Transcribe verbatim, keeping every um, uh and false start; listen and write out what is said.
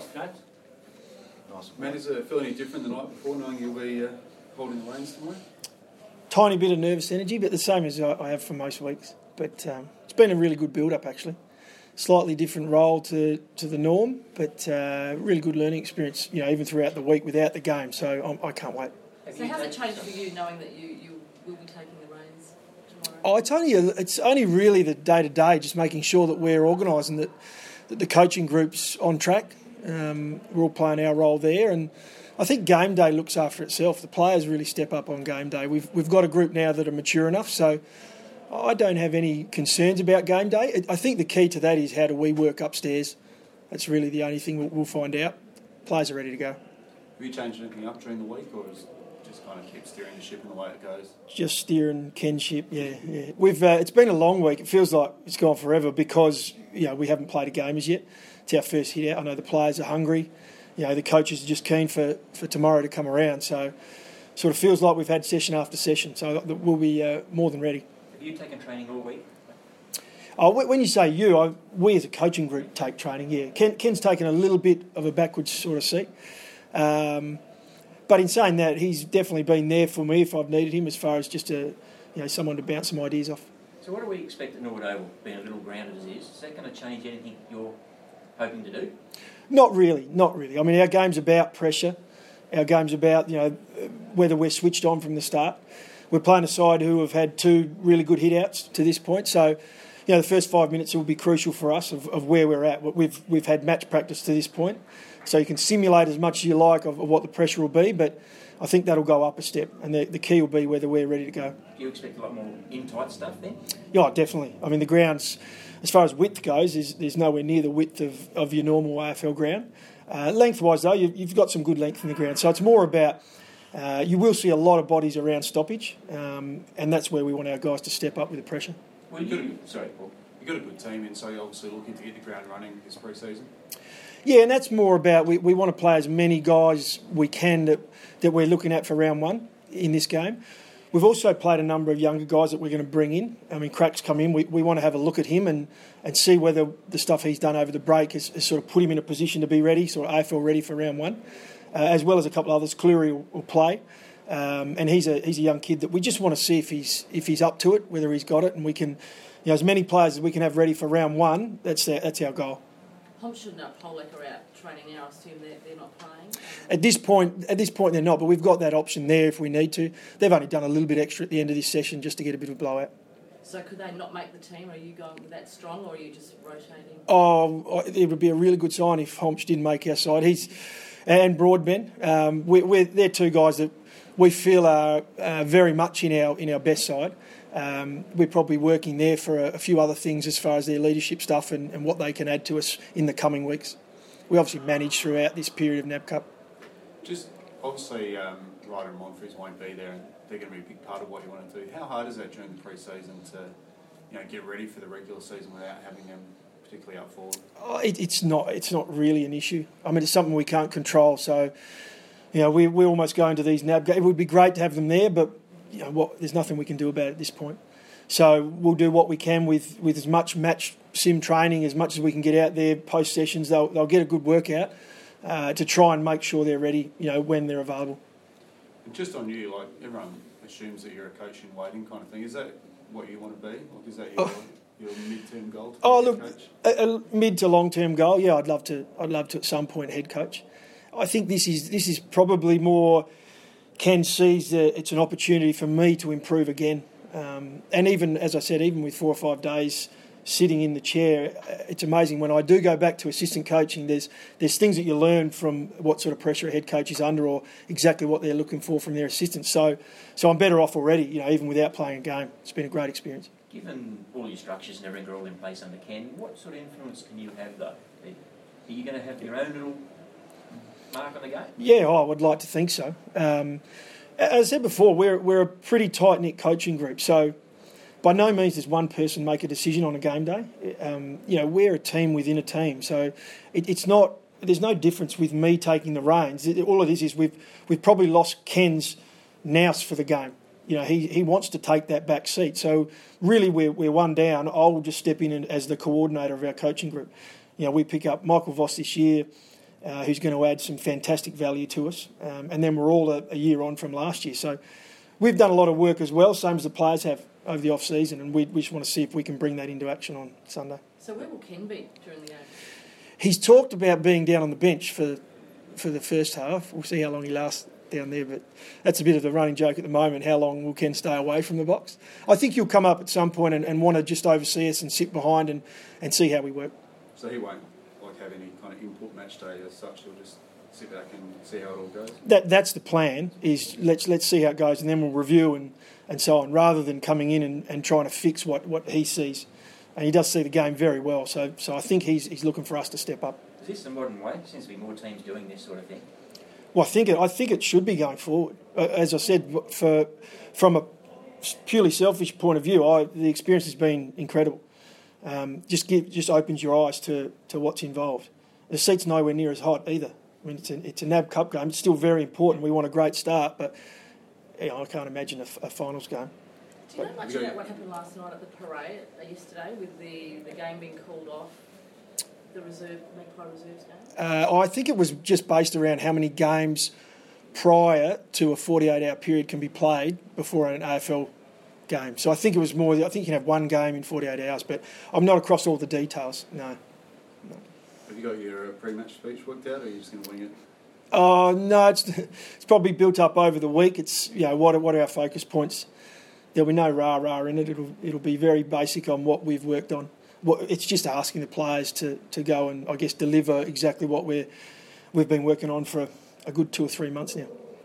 Thanks, Coach. Nice. Matt, is it feeling any different the night before, knowing you'll be uh, holding the reins tomorrow? Tiny bit of nervous energy, but the same as I have for most weeks. But um, it's been a really good build-up, actually. Slightly different role to, to the norm, but uh, really good learning experience, you know, even throughout the week without the game. So I'm, I can't wait. So how's it changed for you, knowing that you, you will be taking the reins tomorrow? Oh, it's only a, it's only really the day-to-day, just making sure that we're organised and that, that the coaching group's on track. Um, we're all playing our role there, and I think game day looks after itself. The players really step up on game day. We've we've got a group now that are mature enough, so I don't have any concerns about game day. I think the key to that is how do we work upstairs. That's really the only thing we'll find out. Players are ready to go. Have you changed anything up during the week, or is it just kind of keep steering the ship in the way it goes? Just steering Ken's ship, yeah, yeah. We've uh, it's been a long week. It feels like it's gone forever because you know we haven't played a game as yet. It's our first hit out. I know the players are hungry. You know, the coaches are just keen for, for tomorrow to come around. So sort of feels like we've had session after session. So we'll be uh, more than ready. Have you taken training all week? Oh, when you say you, I, we as a coaching group take training, yeah. Ken, Ken's taken a little bit of a backwards sort of seat. Um, but in saying that, he's definitely been there for me if I've needed him as far as just a, you know, someone to bounce some ideas off. So what do we expect at Norwood Oval, being a little grounded as it is? Is that going to change anything you're hoping to do? Not really, not really. I mean, our game's about pressure. Our game's about, you know, whether we're switched on from the start. We're playing a side who have had two really good hit-outs to this point. So, you know, the first five minutes will be crucial for us of, of where we're at. We've we've had match practice to this point. So you can simulate as much as you like of, of what the pressure will be, but I think that'll go up a step. And the, the key will be whether we're ready to go. Do you expect a lot more in-tight stuff then? Yeah, definitely. I mean, the ground's, as far as width goes, there's, there's nowhere near the width of, of your normal A F L ground. Uh, lengthwise, though, you've, you've got some good length in the ground. So it's more about, uh, you will see a lot of bodies around stoppage, um, and that's where we want our guys to step up with the pressure. Well, you got a, sorry, Paul. You've got a good team in, so you're obviously looking to get the ground running this pre-season. Yeah, and that's more about, we, we want to play as many guys we can that, that we're looking at for round one in this game. We've also played a number of younger guys that we're going to bring in. I mean, Crack's come in. We, we want to have a look at him and, and see whether the stuff he's done over the break has, has sort of put him in a position to be ready, sort of A F L ready for round one, uh, as well as a couple of others. Cleary will, will play, um, and he's a he's a young kid that we just want to see if he's if he's up to it, whether he's got it, and we can, you know, as many players as we can have ready for round one. That's our, that's our goal. Humpshire and Pollock are out training now. I assume they're, they're not playing. At this point, at this point they're not, but we've got that option there if we need to. They've only done a little bit extra at the end of this session just to get a bit of a blowout. So could they not make the team? Are you going with that strong, or are you just rotating? Oh, it would be a really good sign if Homch didn't make our side. He's and Broadbent. Um, we, we're they're two guys that we feel are uh, very much in our in our best side. Um, we're probably working there for a, a few other things as far as their leadership stuff and, and what they can add to us in the coming weeks. We obviously manage throughout this period of N A B Cup. Just obviously, um, Ryder and Monfries won't be there, and they're going to be a big part of what you want to do. How hard is that during the pre-season to, you know, get ready for the regular season without having them particularly up forward? Oh, it, it's not. It's not really an issue. I mean, it's something we can't control. So, you know, we we almost go into these N A B games. It would be great to have them there, but you know what? There's nothing we can do about it at this point. So we'll do what we can with, with as much match sim training as much as we can get out there post sessions. They'll they'll get a good workout uh, to try and make sure they're ready. You know, when they're available. And just on you, like everyone assumes that you're a coach in waiting kind of thing. Is that what you want to be? Like, is that your, oh. your mid-term goal? To oh, be look, coach? A, a mid to long-term goal. Yeah, I'd love to. I'd love to at some point head coach. I think this is this is probably more. Ken sees that it's an opportunity for me to improve again. Um, and even, as I said, even with four or five days sitting in the chair, it's amazing. When I do go back to assistant coaching, there's there's things that you learn from what sort of pressure a head coach is under or exactly what they're looking for from their assistants. So so I'm better off already, you know, even without playing a game. It's been a great experience. Given all your structures and everything are all in place under Ken, what sort of influence can you have, though? Are you going to have your own little mark on the game? Yeah, oh, I would like to think so. Um, as I said before, we're we're a pretty tight-knit coaching group, so by no means does one person make a decision on a game day. Um, you know, we're a team within a team, so it, it's not. There's no difference with me taking the reins. It, all it is is we've we've probably lost Ken's nous for the game. You know, he, he wants to take that back seat. So really, we're we're one down. I'll just step in as the coordinator of our coaching group. You know, we pick up Michael Voss this year. uh, who's going to add some fantastic value to us. Um, and then we're all a, a year on from last year. So we've done a lot of work as well, same as the players have over the off-season, and we, we just want to see if we can bring that into action on Sunday. So where will Ken be during the game? He's talked about being down on the bench for for the first half. We'll see how long he lasts down there, but that's a bit of the running joke at the moment. How long will Ken stay away from the box? I think he'll come up at some point and, and want to just oversee us and sit behind and, and see how we work. So he won't like have any kind of input match day as such. He'll just sit back and see how it all goes. That that's the plan. Is let's let's see how it goes, and then we'll review and, and so on, rather than coming in and, and trying to fix what, what he sees. And he does see the game very well, so so I think he's he's looking for us to step up. Is this the modern way? There seems to be more teams doing this sort of thing. Well, I think it I think it should be going forward. Uh, as I said, for from a purely selfish point of view, I, the experience has been incredible. Um, just give, just opens your eyes to, to what's involved. The seat's nowhere near as hot either. I mean, it's a, it's a N A B Cup game. It's still very important. We want a great start, but you know, I can't imagine a, a finals game. Do you know much about what happened last night at the parade, uh, yesterday, with the, the game being called off, the reserve Magpie Reserves game? Uh, I think it was just based around how many games prior to a forty-eight hour period can be played before an A F L game. So I think it was more, I think you can have one game in forty-eight hours, but I'm not across all the details, no. no. Have you got your uh, pre-match speech worked out, or are you just going to wing it? Oh, uh, no, it's it's probably built up over the week. It's, you know, what are, what are our focus points? There'll be no rah-rah in it. It'll, it'll be very basic on what we've worked on. What, it's just asking the players to, to go and, I guess, deliver exactly what we're, we've been working on for a, a good two or three months now.